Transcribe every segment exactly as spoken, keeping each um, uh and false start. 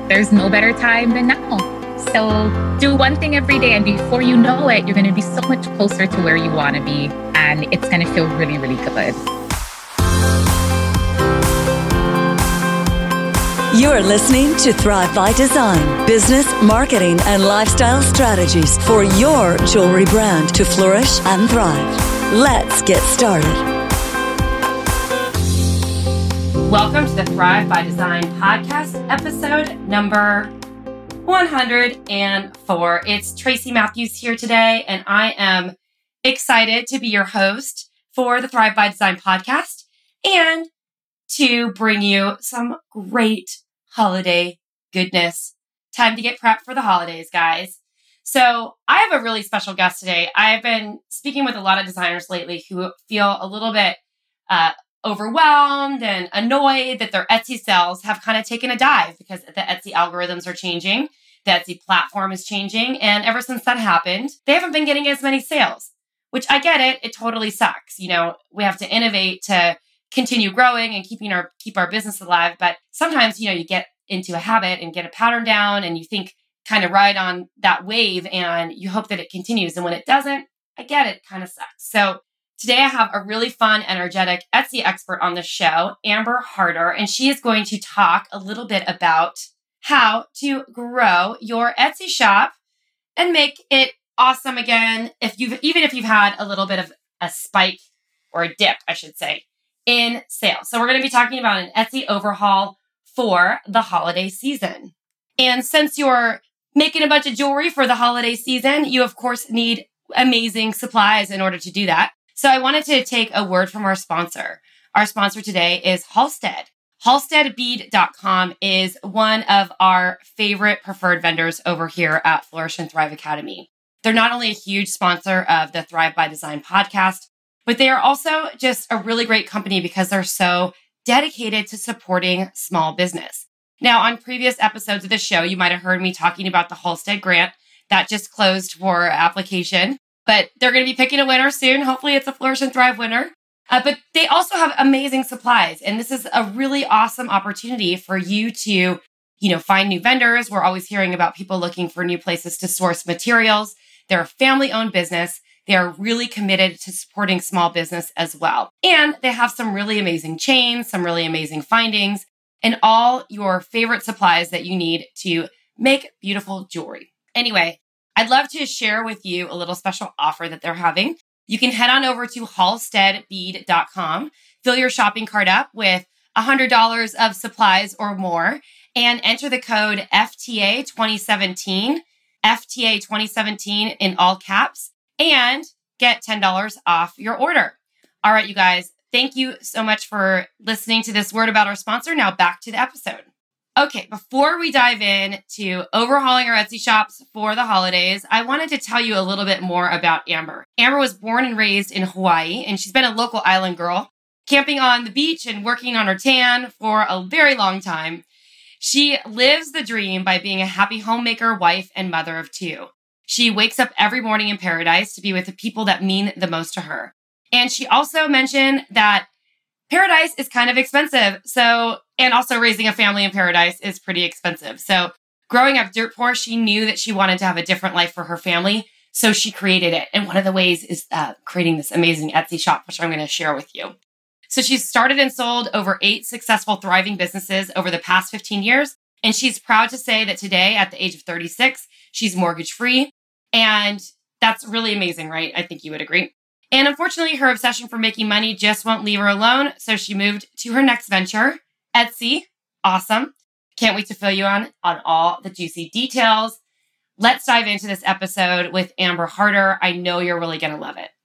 there's no better time than now. So do one thing every day, and before you know it, you're going to be so much closer to where you want to be, and it's going to feel really, really good. You're listening to Thrive by Design, business, marketing, and lifestyle strategies for your jewelry brand to flourish and thrive. Let's get started. Welcome to the Thrive by Design podcast, episode number one hundred four. It's Tracy Matthews here today, and I am excited to be your host for the Thrive by Design podcast and to bring you some great holiday goodness. Time to get prepped for the holidays, guys. So I have a really special guest today. I've been speaking with a lot of designers lately who feel a little bit uh, overwhelmed and annoyed that their Etsy sales have kind of taken a dive because the Etsy algorithms are changing. The Etsy platform is changing. And ever since that happened, they haven't been getting as many sales, which I get it. It totally sucks. You know, we have to innovate to continue growing and keeping our, keep our business alive. But sometimes, you know, you get into a habit and get a pattern down and you think kind of ride on that wave and you hope that it continues. And when it doesn't, I get it, kind of sucks. So today I have a really fun, energetic Etsy expert on the show, Amber Harder, and she is going to talk a little bit about how to grow your Etsy shop and make it awesome again. If you've, even if you've had a little bit of a spike or a dip, I should say, in sales. So we're going to be talking about an Etsy overhaul for the holiday season. And since you're making a bunch of jewelry for the holiday season, you of course need amazing supplies in order to do that. So I wanted to take a word from our sponsor. Our sponsor today is Halstead. Halstead Bead dot com is one of our favorite preferred vendors over here at Flourish and Thrive Academy. They're not only a huge sponsor of the Thrive by Design podcast, but they are also just a really great company because they're so dedicated to supporting small business. Now, on previous episodes of the show, you might have heard me talking about the Halstead grant that just closed for application, but they're going to be picking a winner soon. Hopefully it's a Flourish and Thrive winner. Uh, but they also have amazing supplies. And this is a really awesome opportunity for you to, you know, find new vendors. We're always hearing about people looking for new places to source materials. They're a family-owned business. They are really committed to supporting small business as well. And they have some really amazing chains, some really amazing findings, and all your favorite supplies that you need to make beautiful jewelry. Anyway, I'd love to share with you a little special offer that they're having. You can head on over to Halstead Bead dot com, fill your shopping cart up with one hundred dollars of supplies or more, and enter the code F T A twenty seventeen, F T A twenty seventeen in all caps, and get ten dollars off your order. All right, you guys, thank you so much for listening to this word about our sponsor. Now back to the episode. Okay, before we dive in to overhauling our Etsy shops for the holidays, I wanted to tell you a little bit more about Amber. Amber was born and raised in Hawaii, and she's been a local island girl, camping on the beach and working on her tan for a very long time. She lives the dream by being a happy homemaker, wife, and mother of two. She wakes up every morning in paradise to be with the people that mean the most to her. And she also mentioned that paradise is kind of expensive. So, and also raising a family in paradise is pretty expensive. So growing up dirt poor, she knew that she wanted to have a different life for her family. So she created it. And one of the ways is uh, creating this amazing Etsy shop, which I'm going to share with you. So she's started and sold over eight successful, thriving businesses over the past fifteen years. And she's proud to say that today, at the age of thirty-six, she's mortgage free. And that's really amazing, right? I think you would agree. And unfortunately, her obsession for making money just won't leave her alone. So she moved to her next venture, Etsy. Awesome. Can't wait to fill you on, on all the juicy details. Let's dive into this episode with Amber Harder. I know you're really going to love it.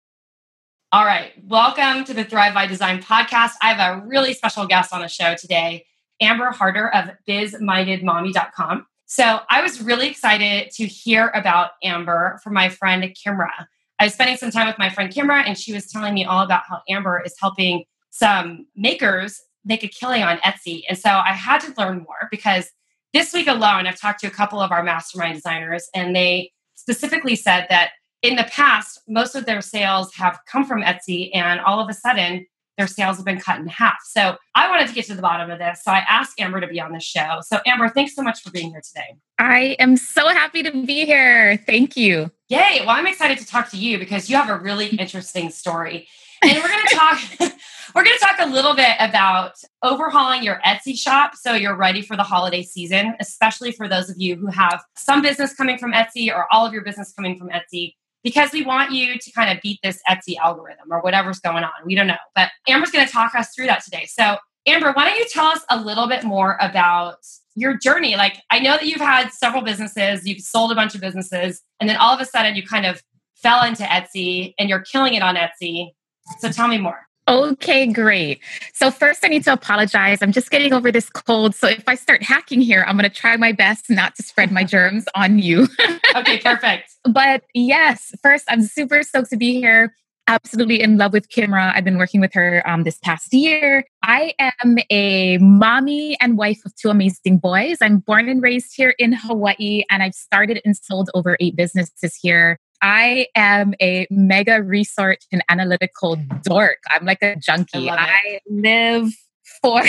All right. Welcome to the Thrive by Design podcast. I have a really special guest on the show today, Amber Harder of biz minded mommy dot com. So I was really excited to hear about Amber from my friend, Kimra. I was spending some time with my friend Kimra, and she was telling me all about how Amber is helping some makers make a killing on Etsy. And so I had to learn more because this week alone, I've talked to a couple of our mastermind designers, and they specifically said that in the past, most of their sales have come from Etsy, and all of a sudden, their sales have been cut in half. So I wanted to get to the bottom of this. So I asked Amber to be on the show. So Amber, thanks so much for being here today. I am so happy to be here. Thank you. Yay. Well, I'm excited to talk to you because you have a really interesting story. And we're going to talk, we're going to talk a little bit about overhauling your Etsy shop so you're ready for the holiday season, especially for those of you who have some business coming from Etsy or all of your business coming from Etsy, because we want you to kind of beat this Etsy algorithm or whatever's going on. We don't know, but Amber's going to talk us through that today. So Amber, why don't you tell us a little bit more about your journey? Like, I know that you've had several businesses, you've sold a bunch of businesses, and then all of a sudden you kind of fell into Etsy and you're killing it on Etsy. So tell me more. Okay, great. So first I need to apologize. I'm just getting over this cold. So if I start hacking here, I'm going to try my best not to spread my germs on you. Okay, perfect. But yes, first, I'm super stoked to be here. Absolutely in love with Kimra. I've been working with her um, this past year. I am a mommy and wife of two amazing boys. I'm born and raised here in Hawaii, and I've started and sold over eight businesses here. I am a mega research and analytical dork. I'm like a junkie. I, I live for,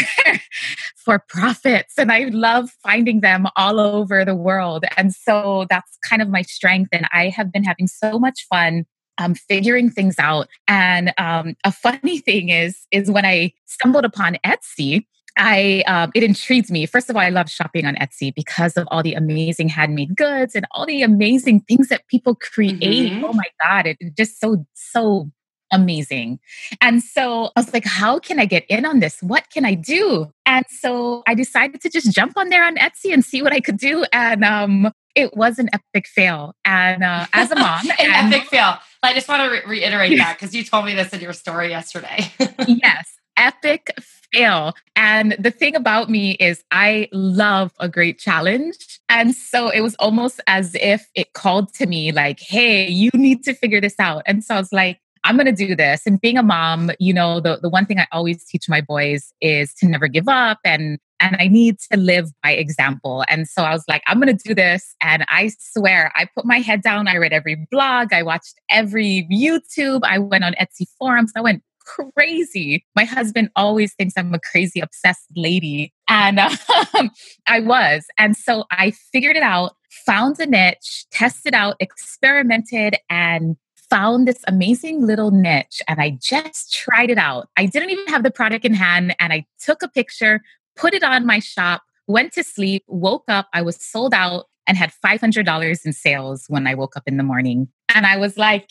for profits, and I love finding them all over the world. And so that's kind of my strength. And I have been having so much fun Um, figuring things out. And um, a funny thing is, is when I stumbled upon Etsy, I um, it intrigues me. First of all, I love shopping on Etsy because of all the amazing handmade goods and all the amazing things that people create. Mm-hmm. Oh my God, it, it's just so, so amazing. And so I was like, how can I get in on this? What can I do? And so I decided to just jump on there on Etsy and see what I could do. And um, it was an epic fail. And uh, as a mom, an and, epic fail. I just want to re- reiterate that because you told me this in your story yesterday. Yes, epic fail. And the thing about me is I love a great challenge. And so it was almost as if it called to me like, hey, you need to figure this out. And so I was like, I'm going to do this. And being a mom, you know, the, the one thing I always teach my boys is to never give up. And, and I need to live by example. And so I was like, I'm going to do this. And I swear, I put my head down. I read every blog. I watched every YouTube. I went on Etsy forums. I went crazy. My husband always thinks I'm a crazy, obsessed lady. And um, I was. And so I figured it out, found a niche, tested out, experimented, and found this amazing little niche. And I just tried it out. I didn't even have the product in hand. And I took a picture, put it on my shop, went to sleep, woke up. I was sold out and had five hundred dollars in sales when I woke up in the morning. And I was like,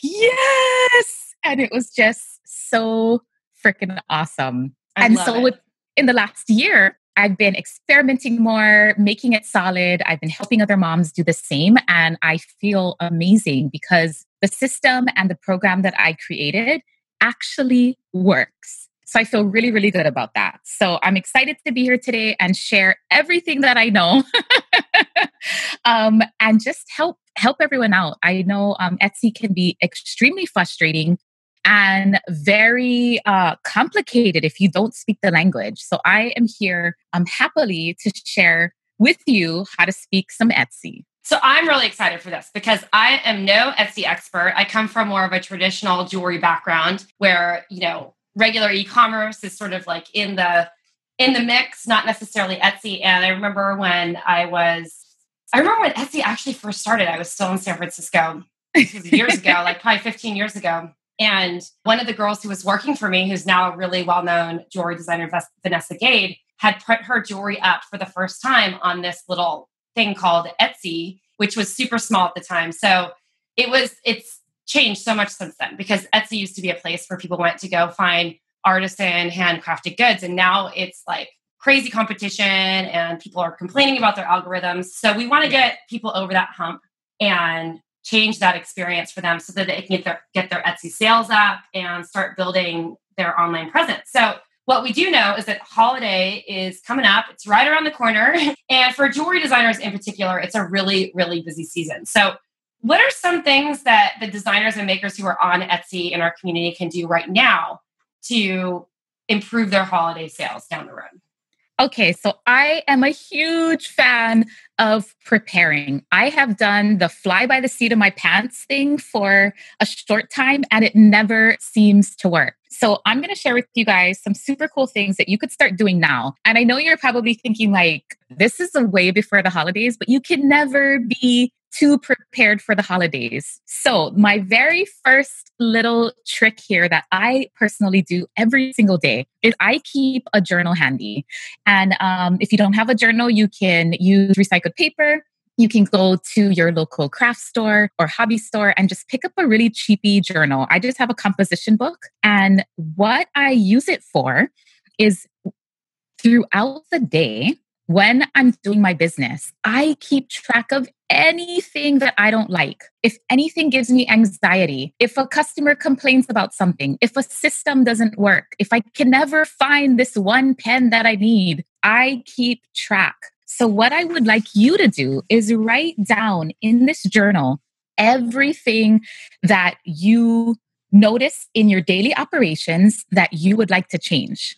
yes. And it was just so freaking awesome. I and love so it. with, in the last year, I've been experimenting more, making it solid. I've been helping other moms do the same. And I feel amazing because the system and the program that I created actually works. So I feel really, really good about that. So I'm excited to be here today and share everything that I know um, and just help help everyone out. I know um, Etsy can be extremely frustrating and very uh, complicated if you don't speak the language. So I am here um, happily to share with you how to speak some Etsy. So I'm really excited for this because I am no Etsy expert. I come from more of a traditional jewelry background where, you know, regular e-commerce is sort of like in the in the mix, not necessarily Etsy. And I remember when I was, I remember when Etsy actually first started, I was still in San Francisco years ago, like probably fifteen years ago. And one of the girls who was working for me, who's now a really well-known jewelry designer, Vanessa Gade, had put her jewelry up for the first time on this little thing called Etsy, which was super small at the time. So it was, it's changed so much since then because Etsy used to be a place where people went to go find artisan handcrafted goods. And now it's like crazy competition and people are complaining about their algorithms. So we want to get people over that hump and change that experience for them so that they can get their, get their Etsy sales up and start building their online presence. So what we do know is that holiday is coming up. It's right around the corner. And for jewelry designers in particular, it's a really, really busy season. So what are some things that the designers and makers who are on Etsy in our community can do right now to improve their holiday sales down the road? Okay, so I am a huge fan of preparing. I have done the fly by the seat of my pants thing for a short time and it never seems to work. So I'm going to share with you guys some super cool things that you could start doing now. And I know you're probably thinking like, this is a way before the holidays, but you can never be too prepared for the holidays. So my very first little trick here that I personally do every single day is I keep a journal handy. And um, if you don't have a journal, you can use recycled paper. You can go to your local craft store or hobby store and just pick up a really cheapy journal. I just have a composition book. And what I use it for is throughout the day, when I'm doing my business, I keep track of anything that I don't like. If anything gives me anxiety, if a customer complains about something, if a system doesn't work, if I can never find this one pen that I need, I keep track. So what I would like you to do is write down in this journal everything that you notice in your daily operations that you would like to change.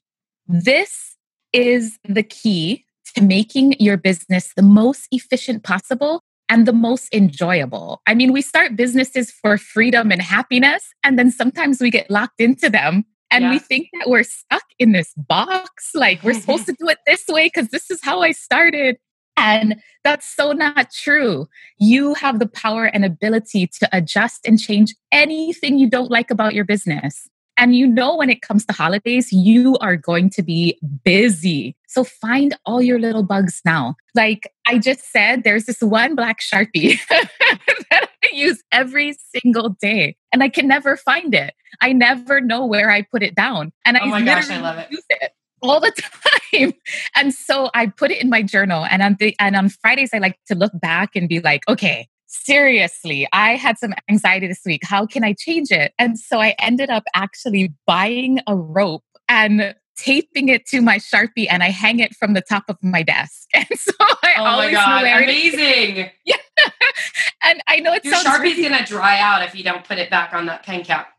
This is the key to making your business the most efficient possible and the most enjoyable. I mean, we start businesses for freedom and happiness, and then sometimes we get locked into them. And yeah. we think that we're stuck in this box. Like we're supposed to do it this way because this is how I started. And that's so not true. You have the power and ability to adjust and change anything you don't like about your business. And you know, when it comes to holidays, you are going to be busy. So find all your little bugs now. Like I just said, there's this one black Sharpie that I use every single day and I can never find it. I never know where I put it down. And oh I my gosh, I love it. use it all the time. And so I put it in my journal. And on the, and on Fridays, I like to look back and be like, okay, seriously, I had some anxiety this week. How can I change it? And so I ended up actually buying a rope and taping it to my Sharpie, and I hang it from the top of my desk. And so I oh always my God, know where amazing. It is. Yeah. And I know it Your sounds Sharpie's really... going to dry out if you don't put it back on that pen cap.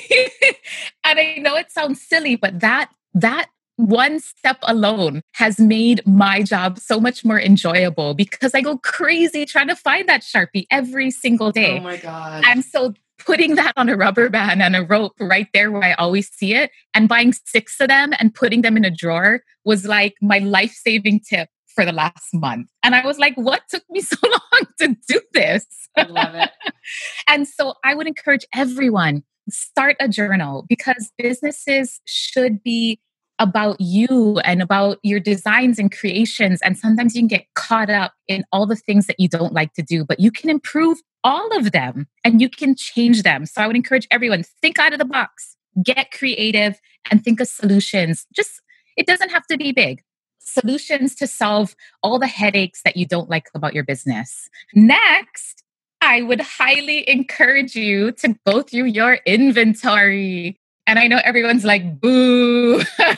And I know it sounds silly, but that that one step alone has made my job so much more enjoyable because I go crazy trying to find that Sharpie every single day. Oh my God. And so putting that on a rubber band and a rope right there where I always see it and buying six of them and putting them in a drawer was like my life-saving tip for the last month. And I was like, what took me so long to do this? I love it. And so I would encourage everyone, start a journal because businesses should be about you and about your designs and creations. And sometimes you can get caught up in all the things that you don't like to do, but you can improve all of them and you can change them. So I would encourage everyone, think out of the box, get creative and think of solutions. Just, it doesn't have to be big. Solutions to solve all the headaches that you don't like about your business. Next, I would highly encourage you to go through your inventory. And I know everyone's like, boo.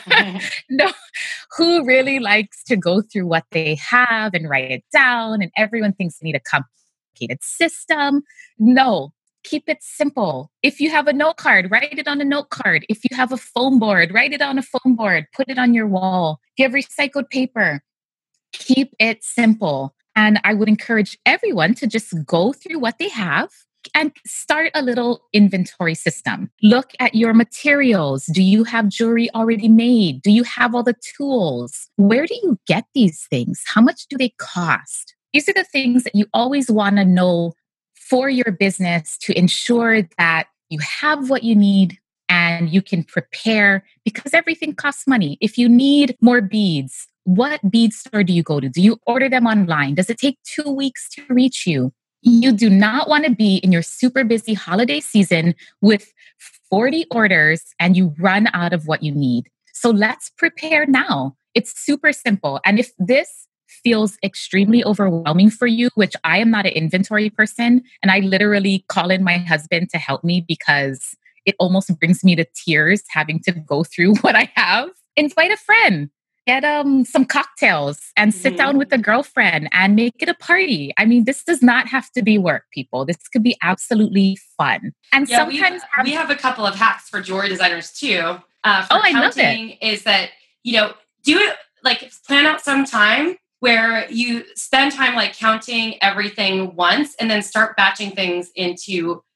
No, who really likes to go through what they have and write it down? And everyone thinks they need a complicated system. No, keep it simple. If you have a note card, write it on a note card. If you have a foam board, write it on a foam board, put it on your wall. If you have recycled paper, keep it simple. And I would encourage everyone to just go through what they have and start a little inventory system. Look at your materials. Do you have jewelry already made? Do you have all the tools? Where do you get these things? How much do they cost? These are the things that you always want to know for your business to ensure that you have what you need and you can prepare because everything costs money. If you need more beads, what bead store do you go to? Do you order them online? Does it take two weeks to reach you? You do not want to be in your super busy holiday season with forty orders and you run out of what you need. So let's prepare now. It's super simple. And if this feels extremely overwhelming for you, which I am not an inventory person, and I literally call in my husband to help me because it almost brings me to tears having to go through what I have, invite a friend. Get um, some cocktails and sit mm-hmm. down with a girlfriend and make it a party. I mean, this does not have to be work, people. This could be absolutely fun. And yeah, sometimes we, have, we have a couple of hacks for jewelry designers too. Uh, for oh, I love it. Is that, you know, do it like plan out some time where you spend time like counting everything once and then start batching things into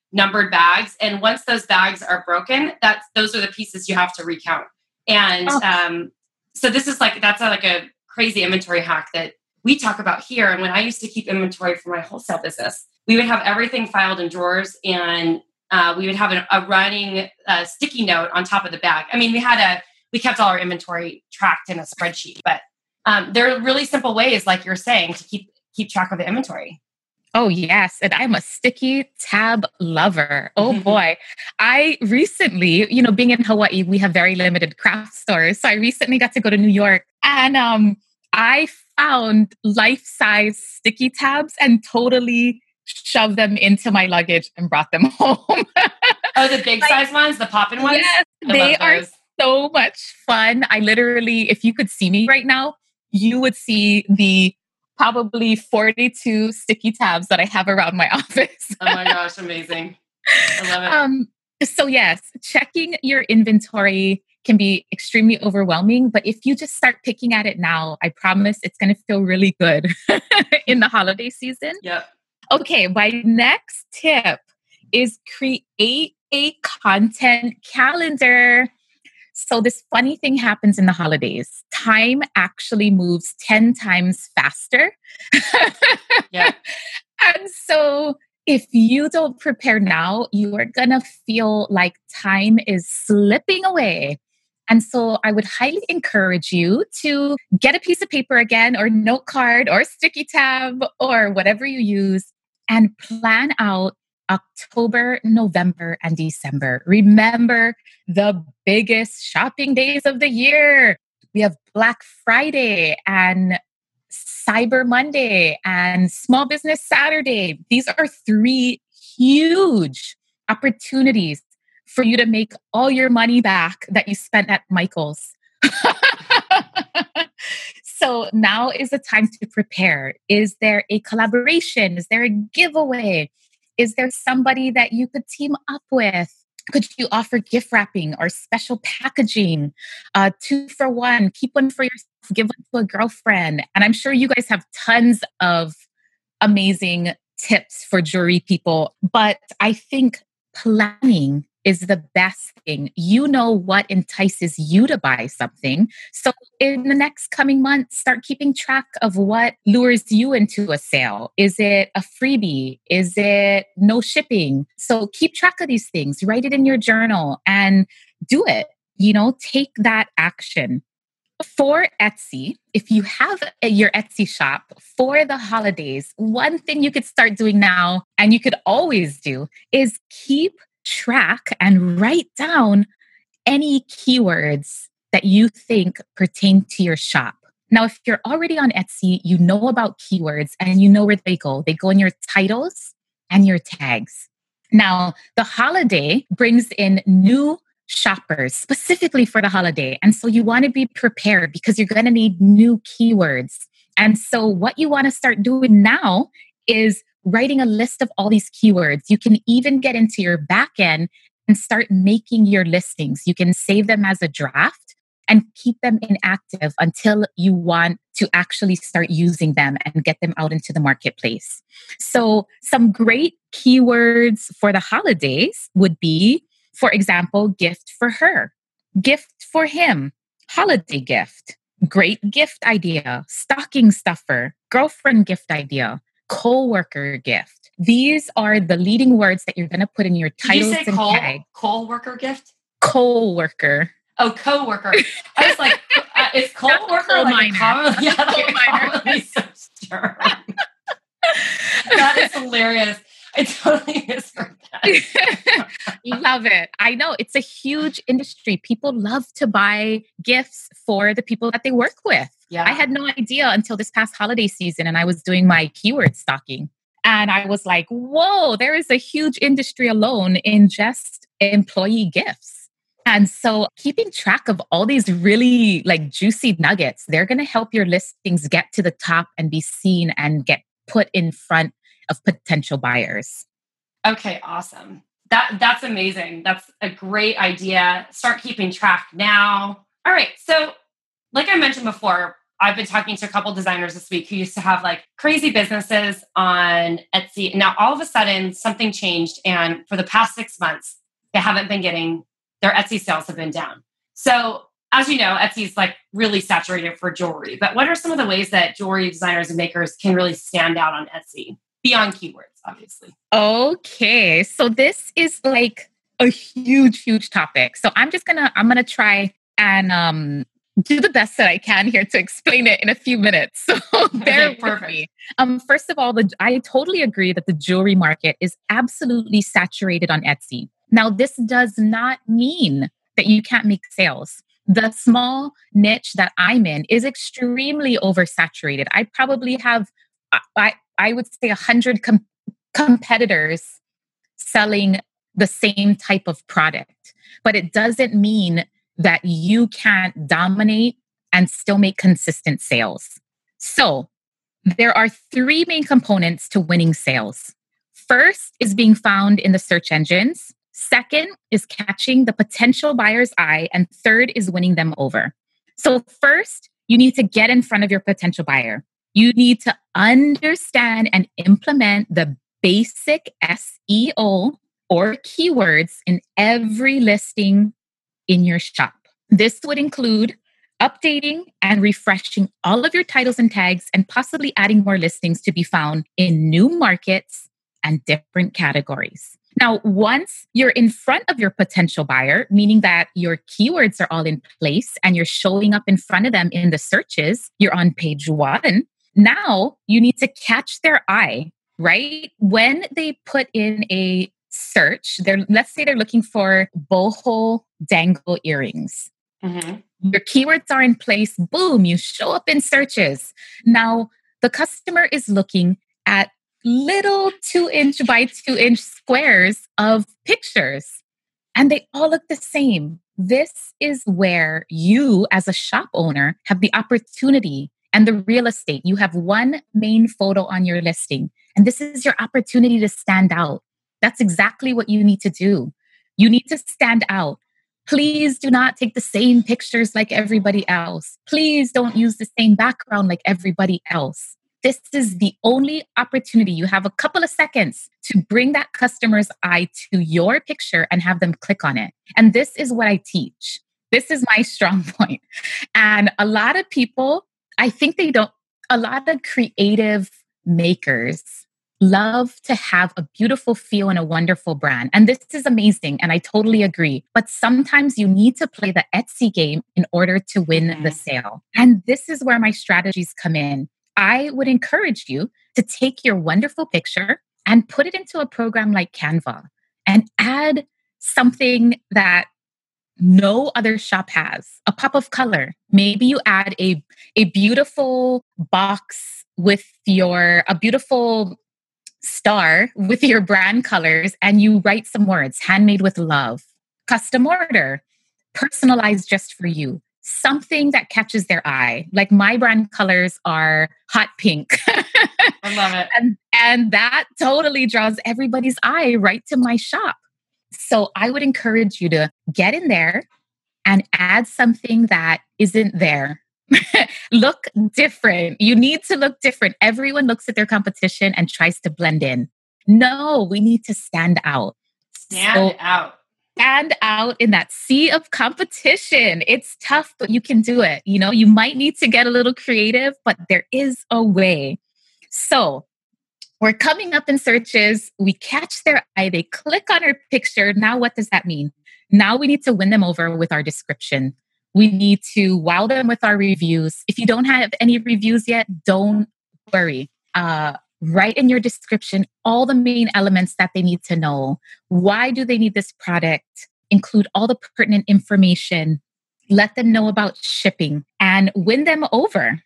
numbered bags. And once those bags are broken, that's those are the pieces you have to recount. And Oh. um, so this is like, that's a, like a crazy inventory hack that we talk about here. And when I used to keep inventory for my wholesale business, we would have everything filed in drawers, and uh, we would have a, a running uh, sticky note on top of the bag. I mean, we had a, we kept all our inventory tracked in a spreadsheet, but um, there are really simple ways, like you're saying, to keep, keep track of the inventory. Oh, yes. And I'm a sticky tab lover. Oh, boy. I recently, you know, being in Hawaii, we have very limited craft stores. So I recently got to go to New York, and um, I found life-size sticky tabs and totally shoved them into my luggage and brought them home. Oh, the big like, size ones, the poppin' ones? Yes, I they are so much fun. I literally, if you could see me right now, you would see the probably forty-two sticky tabs that I have around my office. Oh my gosh, amazing. I love it. Um, so yes, checking your inventory can be extremely overwhelming, but if you just start picking at it now, I promise it's going to feel really good in the holiday season. Yep. Okay, my next tip is create a content calendar. So this funny thing happens in the holidays. Time actually moves ten times faster. Yeah. And so if you don't prepare now, you are going to feel like time is slipping away. And so I would highly encourage you to get a piece of paper again, or note card, or sticky tab, or whatever you use, and plan out October, November, and December. Remember the biggest shopping days of the year. We have Black Friday and Cyber Monday and Small Business Saturday. These are three huge opportunities for you to make all your money back that you spent at Michael's. So now is the time to prepare. Is there a collaboration? Is there a giveaway? Is there somebody that you could team up with? Could you offer gift wrapping or special packaging? Uh, two for one, keep one for yourself, give one to a girlfriend. And I'm sure you guys have tons of amazing tips for jewelry people. But I think planning is the best thing. You know what entices you to buy something. So in the next coming months, start keeping track of what lures you into a sale. Is it a freebie? Is it no shipping? So keep track of these things, write it in your journal and do it. You know, take that action. For Etsy, if you have your Etsy shop for the holidays, one thing you could start doing now, and you could always do, is keep track and write down any keywords that you think pertain to your shop. Now, if you're already on Etsy, you know about keywords and you know where they go. They go in your titles and your tags. Now, the holiday brings in new shoppers specifically for the holiday. And so you want to be prepared because you're going to need new keywords. And so what you want to start doing now is writing a list of all these keywords. You can even get into your back end and start making your listings. You can save them as a draft and keep them inactive until you want to actually start using them and get them out into the marketplace. So some great keywords for the holidays would be, for example, gift for her, gift for him, holiday gift, great gift idea, stocking stuffer, girlfriend gift idea, co-worker gift. These are the leading words that you're going to put in your titles and co- tag. Co-worker gift? Co-worker. Oh, co-worker. I was like, uh, is co-worker like a common? Yeah, like a commonly used term. That is hilarious. I totally misheard that. Love it. I know it's a huge industry. People love to buy gifts for the people that they work with. Yeah. I had no idea until this past holiday season, and I was doing my keyword stocking. And I was like, whoa, there is a huge industry alone in just employee gifts. And so keeping track of all these really like juicy nuggets, they're going to help your listings get to the top and be seen and get put in front of potential buyers. Okay, awesome. That that's amazing. That's a great idea. Start keeping track now. All right. So like I mentioned before, I've been talking to a couple designers this week who used to have like crazy businesses on Etsy. And now all of a sudden something changed. And for the past six months, they haven't been getting, their Etsy sales have been down. So as you know, Etsy is like really saturated for jewelry. But what are some of the ways that jewelry designers and makers can really stand out on Etsy beyond keywords, obviously? Okay. So this is like a huge, huge topic. So I'm just gonna, I'm gonna try and um, do the best that I can here to explain it in a few minutes. So bear Okay, with perfect. me. Um, first of all, the, I totally agree that the jewelry market is absolutely saturated on Etsy. Now, this does not mean that you can't make sales. The small niche that I'm in is extremely oversaturated. I probably have, I, I would say, one hundred com- competitors selling the same type of product. But it doesn't mean that you can't dominate and still make consistent sales. So there are three main components to winning sales. First is being found in the search engines. Second is catching the potential buyer's eye. And third is winning them over. So first, you need to get in front of your potential buyer. You need to understand and implement the basic S E O or keywords in every listing in your shop. This would include updating and refreshing all of your titles and tags and possibly adding more listings to be found in new markets and different categories. Now, once you're in front of your potential buyer, meaning that your keywords are all in place and you're showing up in front of them in the searches, you're on page one. Now you need to catch their eye, right? When they put in a search, they're, let's say they're looking for boho dangle earrings. Mm-hmm. Your keywords are in place. Boom, you show up in searches. Now, the customer is looking at little two inch by two inch squares of pictures, and they all look the same. This is where you, as a shop owner, have the opportunity and the real estate. You have one main photo on your listing, and this is your opportunity to stand out. That's exactly what you need to do. You need to stand out. Please do not take the same pictures like everybody else. Please don't use the same background like everybody else. This is the only opportunity. You have a couple of seconds to bring that customer's eye to your picture and have them click on it. And this is what I teach. This is my strong point. And a lot of people, I think they don't, a lot of creative makers love to have a beautiful feel and a wonderful brand. And this is amazing. And I totally agree. But sometimes you need to play the Etsy game in order to win mm-hmm. the sale. And this is where my strategies come in. I would encourage you to take your wonderful picture and put it into a program like Canva and add something that no other shop has, a pop of color. Maybe you add a, a beautiful box with your, a beautiful star with your brand colors, and you write some words, handmade with love, custom order, personalized just for you. Something that catches their eye. Like my brand colors are hot pink. I love it. And, and that totally draws everybody's eye right to my shop. So I would encourage you to get in there and add something that isn't there. Look different. You need to look different. Everyone looks at their competition and tries to blend in. No, we need to stand out. Stand so, out. Stand out in that sea of competition. It's tough, but you can do it. You know, you might need to get a little creative, but there is a way. So we're coming up in searches. We catch their eye. They click on our picture. Now, what does that mean? Now we need to win them over with our description. We need to wow them with our reviews. If you don't have any reviews yet, don't worry. Uh, write in your description all the main elements that they need to know. Why do they need this product? Include all the pertinent information. Let them know about shipping and win them over.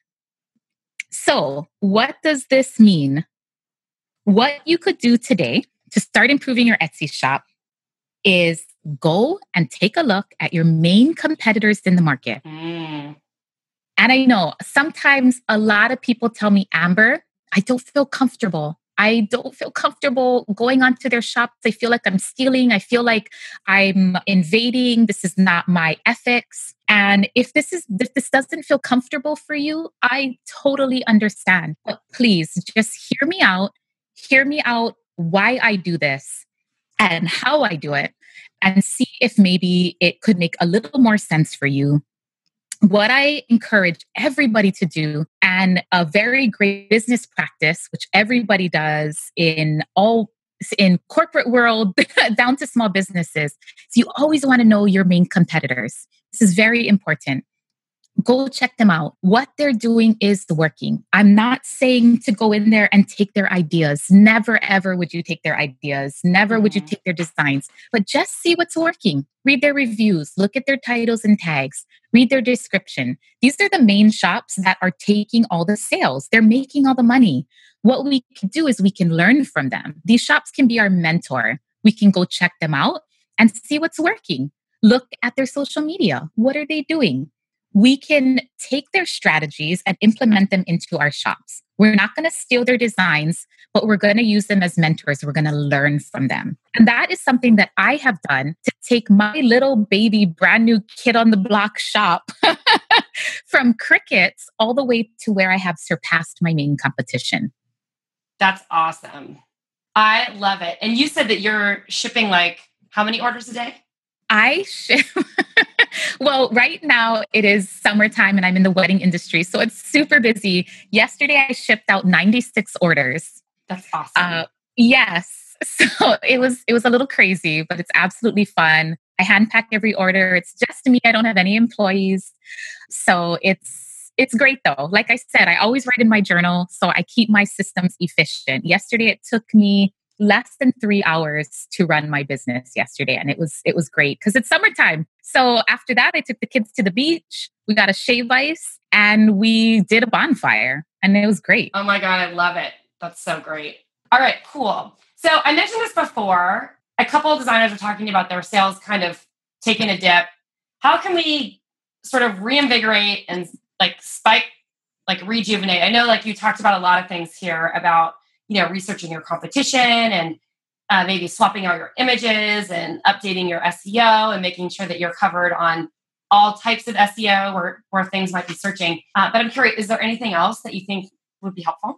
So, what does this mean? What you could do today to start improving your Etsy shop is go and take a look at your main competitors in the market. Mm. And I know sometimes a lot of people tell me, Amber, I don't feel comfortable I don't feel comfortable going onto their shops. I feel like I'm stealing. I feel like I'm invading. This is not my ethics. And if this is if this doesn't feel comfortable for you, I totally understand. But please just hear me out. Hear me out why I do this and how I do it, and see if maybe it could make a little more sense for you. What I encourage everybody to do, and a very great business practice, which everybody does in all in corporate world down to small businesses, is you always want to know your main competitors. This is very important. Go check them out. What they're doing is working. I'm not saying to go in there and take their ideas. Never, ever would you take their ideas. Never mm-hmm. would you take their designs, but just see what's working. Read their reviews, look at their titles and tags, read their description. These are the main shops that are taking all the sales. They're making all the money. What we can do is we can learn from them. These shops can be our mentor. We can go check them out and see what's working. Look at their social media. What are they doing? We can take their strategies and implement them into our shops. We're not going to steal their designs, but we're going to use them as mentors. We're going to learn from them. And that is something that I have done to take my little baby, brand new kid on the block shop from crickets all the way to where I have surpassed my main competition. That's awesome. I love it. And you said that you're shipping like how many orders a day? I ship... Well, right now it is summertime and I'm in the wedding industry, so it's super busy. Yesterday I shipped out ninety-six orders. That's awesome. Uh, yes. So it was, it was a little crazy, but it's absolutely fun. I hand pack every order. It's just me. I don't have any employees. So it's, it's great though. Like I said, I always write in my journal, so I keep my systems efficient. Yesterday it took me less than three hours to run my business yesterday. And it was, it was great because it's summertime. So after that, I took the kids to the beach. We got a shave ice and we did a bonfire and it was great. Oh my God. I love it. That's so great. All right, cool. So I mentioned this before. A couple of designers are talking about their sales kind of taking a dip. How can we sort of reinvigorate and like spike, like rejuvenate? I know like you talked about a lot of things here about, you know, researching your competition and uh, maybe swapping out your images and updating your S E O and making sure that you're covered on all types of S E O where, where things might be searching. Uh, but I'm curious, is there anything else that you think would be helpful?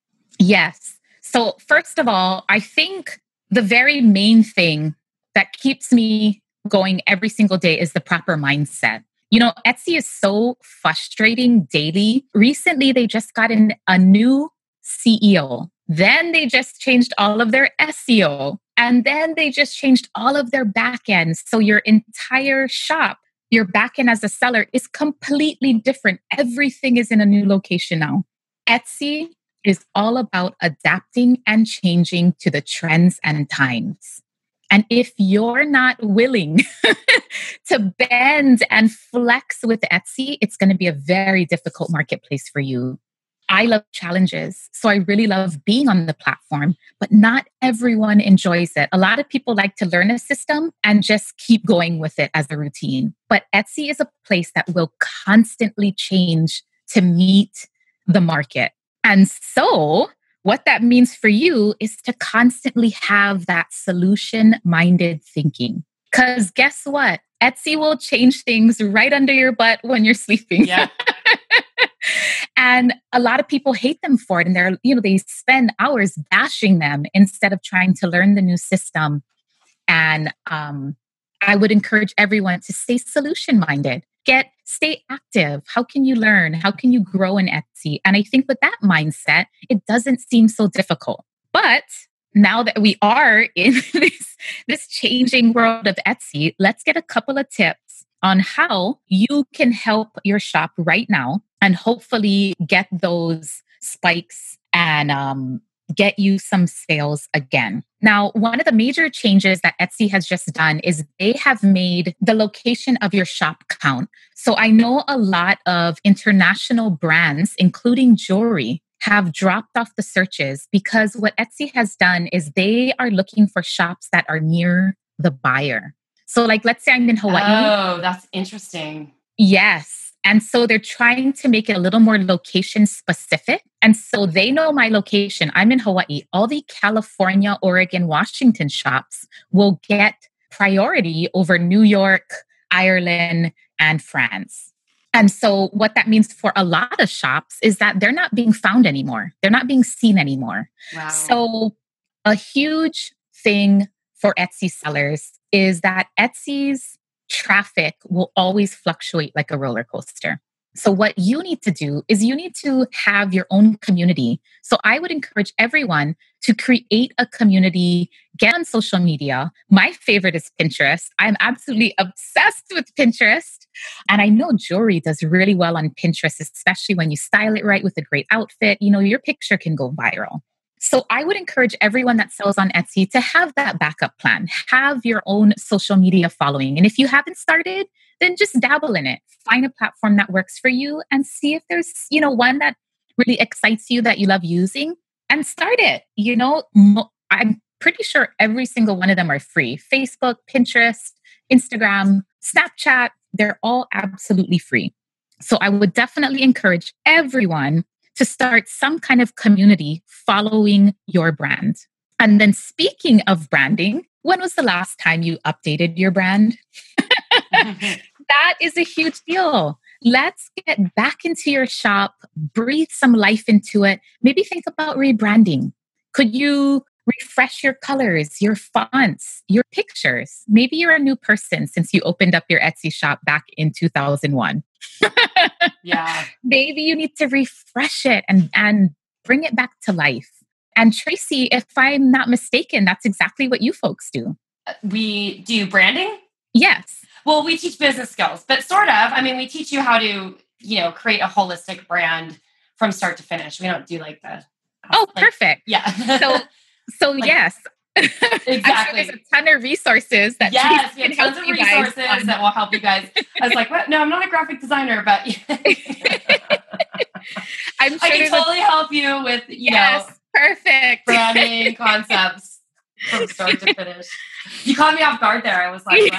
Yes. So first of all, I think the very main thing that keeps me going every single day is the proper mindset. You know, Etsy is so frustrating daily. Recently, they just got in a new C E O. Then they just changed all of their S E O. And then they just changed all of their backends. So your entire shop, your backend as a seller is completely different. Everything is in a new location now. Etsy is all about adapting and changing to the trends and times. And if you're not willing to bend and flex with Etsy, it's going to be a very difficult marketplace for you. I love challenges, so I really love being on the platform, but not everyone enjoys it. A lot of people like to learn a system and just keep going with it as a routine. But Etsy is a place that will constantly change to meet the market. And so what that means for you is to constantly have that solution-minded thinking. Because guess what? Etsy will change things right under your butt when you're sleeping. Yeah. And a lot of people hate them for it. And they're, you know, they spend hours bashing them instead of trying to learn the new system. And um, I would encourage everyone to stay solution-minded. Get, stay active. How can you learn? How can you grow in Etsy? And I think with that mindset, it doesn't seem so difficult. But now that we are in this, this changing world of Etsy, let's get a couple of tips on how you can help your shop right now and hopefully get those spikes and um, get you some sales again. Now, one of the major changes that Etsy has just done is they have made the location of your shop count. So I know a lot of international brands, including jewelry, have dropped off the searches because what Etsy has done is they are looking for shops that are near the buyer. So like, let's say I'm in Hawaii. Oh, that's interesting. Yes. And so they're trying to make it a little more location specific. And so they know my location. I'm in Hawaii. All the California, Oregon, Washington shops will get priority over New York, Ireland, and France. And so what that means for a lot of shops is that they're not being found anymore. They're not being seen anymore. Wow. So a huge thing for Etsy sellers is that Etsy's traffic will always fluctuate like a roller coaster. So what you need to do is you need to have your own community. So I would encourage everyone to create a community, get on social media. My favorite is Pinterest. I'm absolutely obsessed with Pinterest. And I know jewelry does really well on Pinterest, especially when you style it right with a great outfit. You know, your picture can go viral. So I would encourage everyone that sells on Etsy to have that backup plan, have your own social media following. And if you haven't started, then just dabble in it. Find a platform that works for you and see if there's, you know, one that really excites you that you love using and start it. You know, mo- I'm pretty sure every single one of them are free. Facebook, Pinterest, Instagram, Snapchat, they're all absolutely free. So I would definitely encourage everyone to start some kind of community following your brand. And then speaking of branding, when was the last time you updated your brand? That is a huge deal. Let's get back into your shop, breathe some life into it. Maybe think about rebranding. Could you refresh your colors, your fonts, your pictures? Maybe you're a new person since you opened up your Etsy shop back in two thousand one. Yeah. Maybe you need to refresh it and, and bring it back to life. And Tracy, if I'm not mistaken, that's exactly what you folks do. We do branding? Yes. Well, we teach business skills, but sort of. I mean, we teach you how to, you know, create a holistic brand from start to finish. We don't do like the... Oh, like, perfect. Yeah. So, so like, yes. Exactly. I'm sure there's a ton of resources that yes, we can have tons help of you guys resources on. that will help you guys. I was like, what? No, I'm not a graphic designer, but I'm sure I can there's totally a, help you with, you yes, know, perfect branding concepts from start to finish. You caught me off guard there. I was like,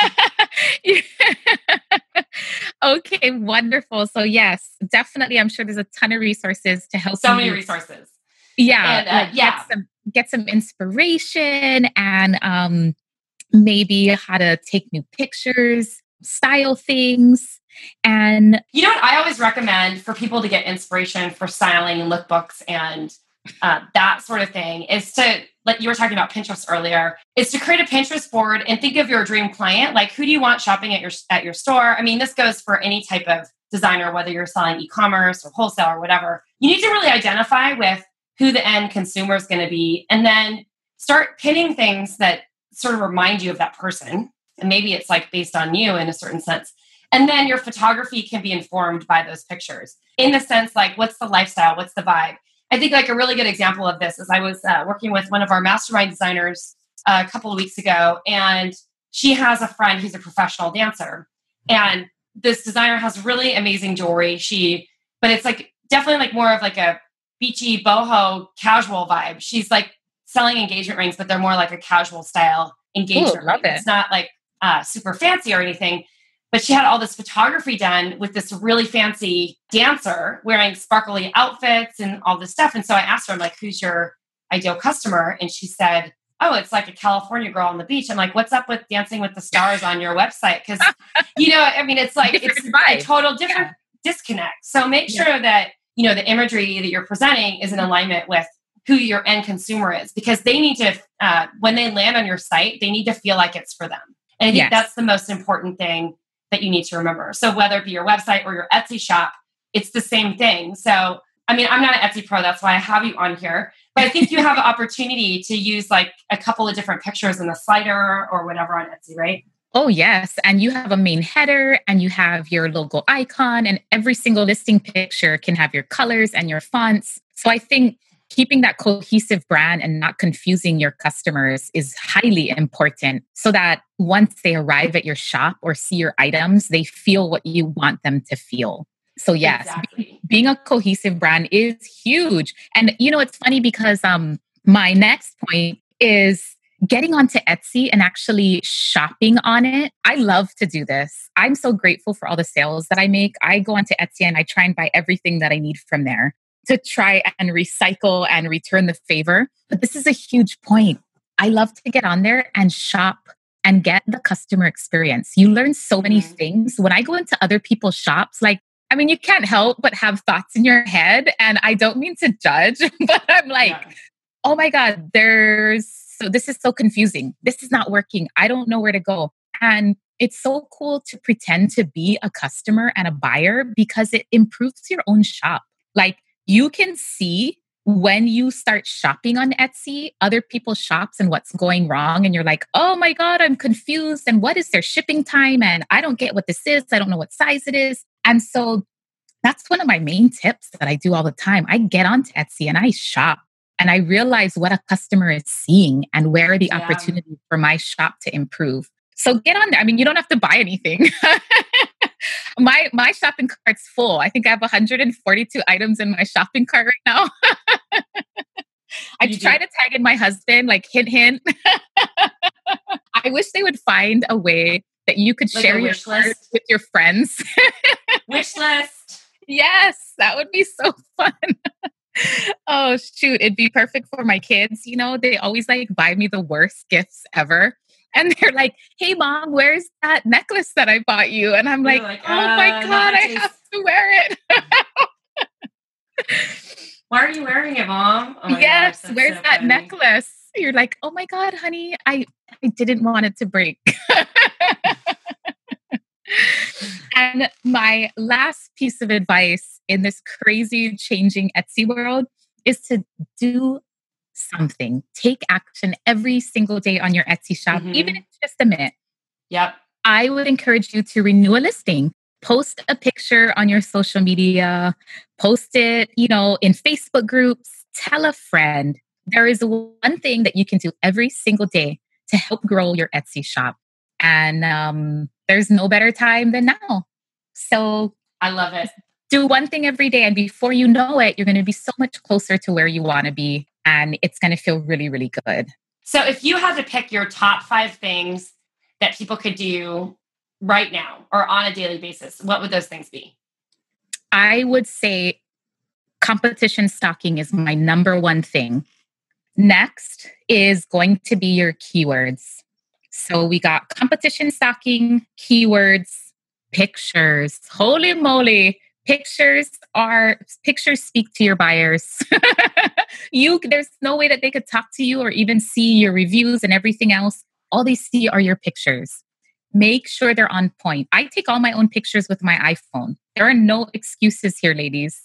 what? Okay, wonderful. So yes, definitely. I'm sure there's a ton of resources to help So you. many resources. Yeah. And, uh, like yeah. Get some, get some inspiration and um, maybe how to take new pictures, style things. And you know what I always recommend for people to get inspiration for styling and lookbooks and uh, that sort of thing is to, like you were talking about Pinterest earlier, is to create a Pinterest board and think of your dream client. Like, who do you want shopping at your at your store? I mean, this goes for any type of designer, whether you're selling e-commerce or wholesale or whatever. You need to really identify with who the end consumer is going to be, and then start pinning things that sort of remind you of that person. And maybe it's like based on you in a certain sense. And then your photography can be informed by those pictures in the sense, like, what's the lifestyle? What's the vibe? I think like a really good example of this is I was uh, working with one of our mastermind designers uh, a couple of weeks ago, and she has a friend who's a professional dancer. And this designer has really amazing jewelry. She, but it's like definitely like more of like a beachy boho casual vibe. She's like selling engagement rings, but they're more like a casual style engagement Ooh, love ring. it. It's not like uh, super fancy or anything. But she had all this photography done with this really fancy dancer wearing sparkly outfits and all this stuff. And so I asked her, I'm like, who's your ideal customer? And she said, oh, it's like a California girl on the beach. I'm like, what's up with Dancing with the Stars on your website? Because, you know, I mean, it's like, Different it's vibe. a total different yeah. disconnect. So make Yeah. sure that, you know, the imagery that you're presenting is in alignment with who your end consumer is, because they need to, uh, when they land on your site, they need to feel like it's for them. And I think Yes. that's the most important thing that you need to remember. So whether it be your website or your Etsy shop, it's the same thing. So, I mean, I'm not an Etsy pro, that's why I have you on here, but I think you have an opportunity to use like a couple of different pictures in the slider or whatever on Etsy, right? Oh, yes. And you have a main header and you have your logo icon, and every single listing picture can have your colors and your fonts. So I think keeping that cohesive brand and not confusing your customers is highly important so that once they arrive at your shop or see your items, they feel what you want them to feel. So yes, Exactly. be- being a cohesive brand is huge. And you know, it's funny because um, my next point is getting onto Etsy and actually shopping on it. I love to do this. I'm so grateful for all the sales that I make. I go onto Etsy and I try and buy everything that I need from there to try and recycle and return the favor. But this is a huge point. I love to get on there and shop and get the customer experience. You learn so many mm-hmm. things. When I go into other people's shops, like, I mean, you can't help but have thoughts in your head. And I don't mean to judge, but I'm like, yeah. oh my God, there's, so this is so confusing. This is not working. I don't know where to go. And it's so cool to pretend to be a customer and a buyer because it improves your own shop. Like you can see when you start shopping on Etsy, other people's shops and what's going wrong. And you're like, oh my God, I'm confused. And what is their shipping time? And I don't get what this is. I don't know what size it is. And so that's one of my main tips that I do all the time. I get onto Etsy and I shop and I realize what a customer is seeing and where are the yeah. opportunities for my shop to improve. So get on there. I mean, you don't have to buy anything. my my shopping cart's full. I think I have one hundred forty-two items in my shopping cart right now. I you try do. to tag in my husband, like hint, hint. I wish they would find a way that you could like share your list with your friends. Wish list. Yes, that would be so fun. Oh, shoot. It'd be perfect for my kids. You know, they always like buy me the worst gifts ever. And they're like, hey, Mom, where's that necklace that I bought you? And I'm like, like, oh uh, my God, I have to wear it. Why are you wearing it, Mom? Oh yes, gosh, where's so that funny. necklace? You're like, oh my God, honey, I, I didn't want it to break. And my last piece of advice in this crazy changing Etsy world is to do something. Take action every single day on your Etsy shop, mm-hmm. even if it's just a minute. Yep. I would encourage you to renew a listing. Post a picture on your social media. Post it, you know, in Facebook groups. Tell a friend. There is one thing that you can do every single day to help grow your Etsy shop. And um, there's no better time than now. So I love it. Do one thing every day. And before you know it, you're going to be so much closer to where you want to be. And it's going to feel really, really good. So if you had to pick your top five things that people could do right now or on a daily basis, what would those things be? I would say competition stocking is my number one thing. Next is going to be your keywords. So we got competition stocking, keywords, pictures. Holy moly. Pictures are, pictures speak to your buyers. you, there's no way that they could talk to you or even see your reviews and everything else. All they see are your pictures. Make sure they're on point. I take all my own pictures with my iPhone. There are no excuses here, ladies.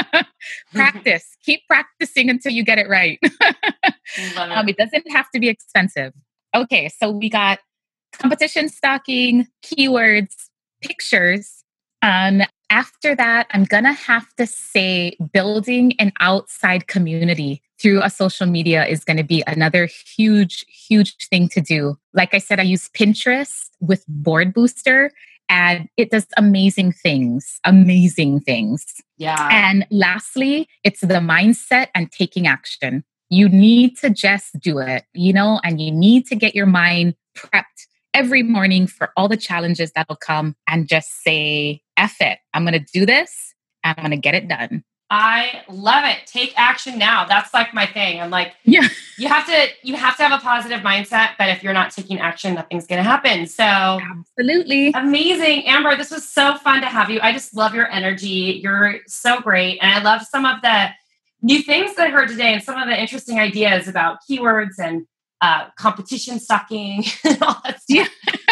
Practice. Keep practicing until you get it right. Love it. Um, it doesn't have to be expensive. Okay, so we got competition stocking, keywords, pictures. Um, after that, I'm going to have to say building an outside community through a social media is going to be another huge, huge thing to do. Like I said, I use Pinterest with Board Booster and it does amazing things, amazing things. Yeah. And lastly, it's the mindset and taking action. You need to just do it, you know, and you need to get your mind prepped every morning for all the challenges that'll come and just say, F it. I'm going to do this and I'm going to get it done. I love it. Take action now. That's like my thing. I'm like, yeah, you have to, you have to have a positive mindset, but if you're not taking action, nothing's going to happen. So absolutely. Amazing. Amber, this was so fun to have you. I just love your energy. You're so great. And I love some of the new things that I heard today and some of the interesting ideas about keywords and uh, competition stocking and all that stuff. Yeah.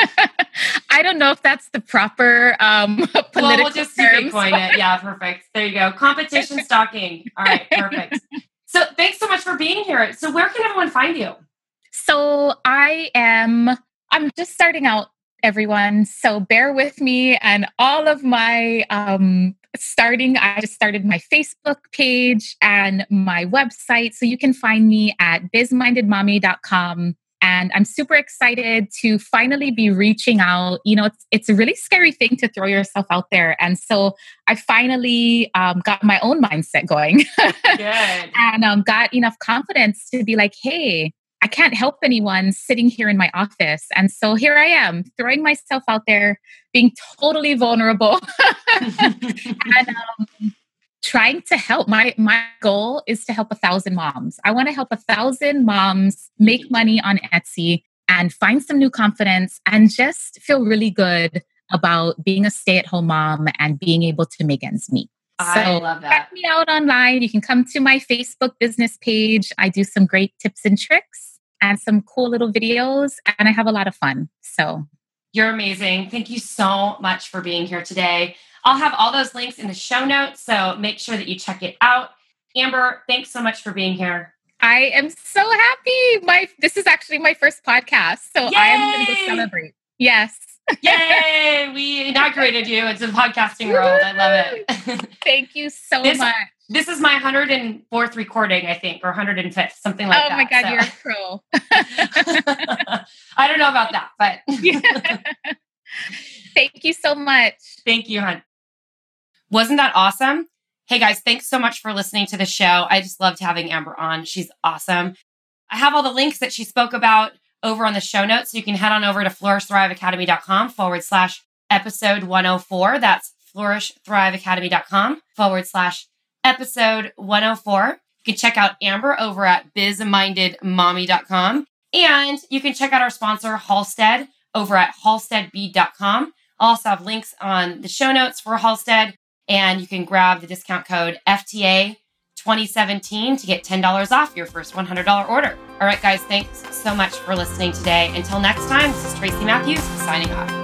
I don't know if that's the proper um, political well, we'll just terms. coin it. Yeah, perfect. There you go. Competition stocking. All right, perfect. So thanks so much for being here. So where can everyone find you? So I am, I'm just starting out, everyone. So bear with me and all of my um, starting. I just started my Facebook page and my website. So you can find me at biz minded mommy dot com. And I'm super excited to finally be reaching out. You know, it's, it's a really scary thing to throw yourself out there. And so I finally um, got my own mindset going. Good. And um, got enough confidence to be like, hey, I can't help anyone sitting here in my office. And so here I am throwing myself out there, being totally vulnerable and um, trying to help. My, my goal is to help a thousand moms. I want to help a thousand moms make money on Etsy and find some new confidence and just feel really good about being a stay-at-home mom and being able to make ends meet. I so love that. Check me out online. You can come to my Facebook business page. I do some great tips and tricks and some cool little videos, and I have a lot of fun. So you're amazing. Thank you so much for being here today. I'll have all those links in the show notes, so make sure that you check it out. Amber, thanks so much for being here. I am so happy. My this is actually my first podcast, so Yay! I am going to go celebrate. Yes. Yay! We inaugurated you into the podcasting world. I love it. Thank you so this, much. This is my one hundred fourth recording, I think, or one hundred fifth, something like oh that. Oh my God, so. you're a pro. I don't know about that, but. Thank you so much. Thank you, hon. Wasn't that awesome? Hey guys, thanks so much for listening to the show. I just loved having Amber on. She's awesome. I have all the links that she spoke about over on the show notes. So you can head on over to flourishthriveacademy.com forward slash episode 104. That's flourishthriveacademy.com forward slash episode 104. You can check out Amber over at biz minded mommy dot com. And you can check out our sponsor, Halstead, over at halstead bead dot com. I'll also have links on the show notes for Halstead. And you can grab the discount code F T A twenty seventeen to get ten dollars off your first one hundred dollars order. All right, guys, thanks so much for listening today. Until next time, this is Tracy Matthews signing off.